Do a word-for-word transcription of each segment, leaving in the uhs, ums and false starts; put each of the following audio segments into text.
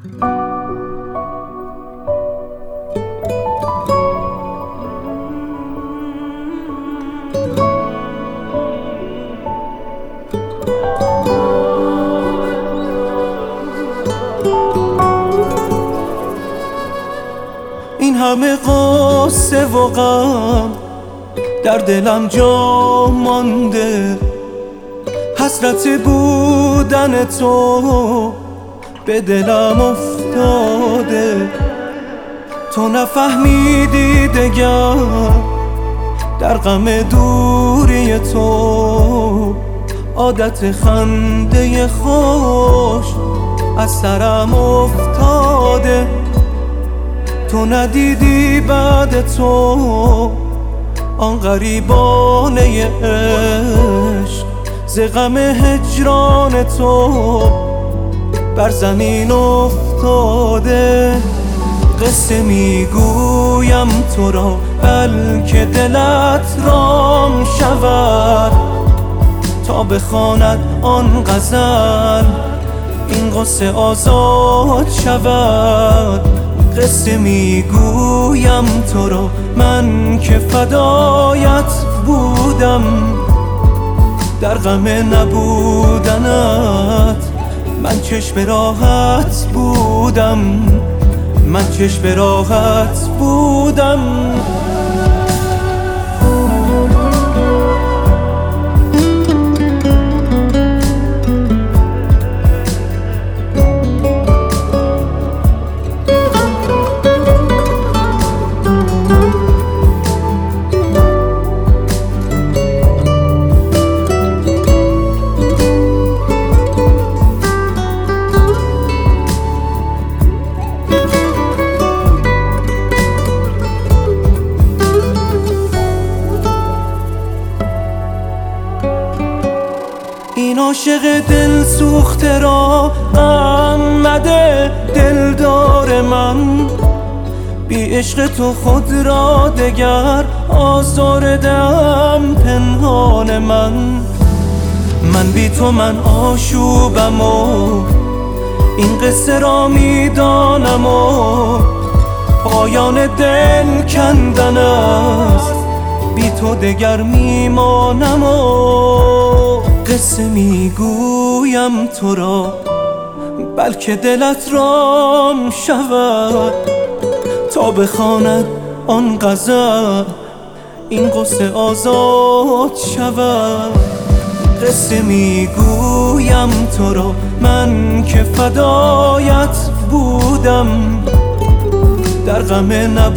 این همه قصه و غم در دلم جا مانده، حسرت بودن تو به دلم افتاده. تو نفهمیدی دگر در غم دوری تو، عادت خنده خوش از سرم افتاده. تو ندیدی بعد تو آن غریبانه عشق، ز غم هجران تو بر زمین افتاده. قصه میگویم تو را بلکه دلت رام شود، تا بخواند آن غزل این غصه آزاد شود. قصه میگویم تو را من که فدایت بودم، در غم نبودنت من چشم راحت بودم، من چشم راحت بودم. این عاشق دل سوخته را غم مده دلدار من، بی عشق تو خود را دگر آزردم پنهان من. من بی تو من آشوبم و این قصه را میدانم و پایان دل کندن است، بی تو دگر میمانم و قصه میگویم تو را بلکه دلت رام شود، تا بخواند آن غزل این غصه آزاد شود. قصه میگویم تو را من که فدایت بودم، در غم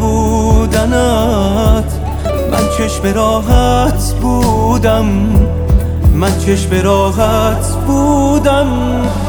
نبودنت من چشم راحت بودم، من چشم راحت بودم.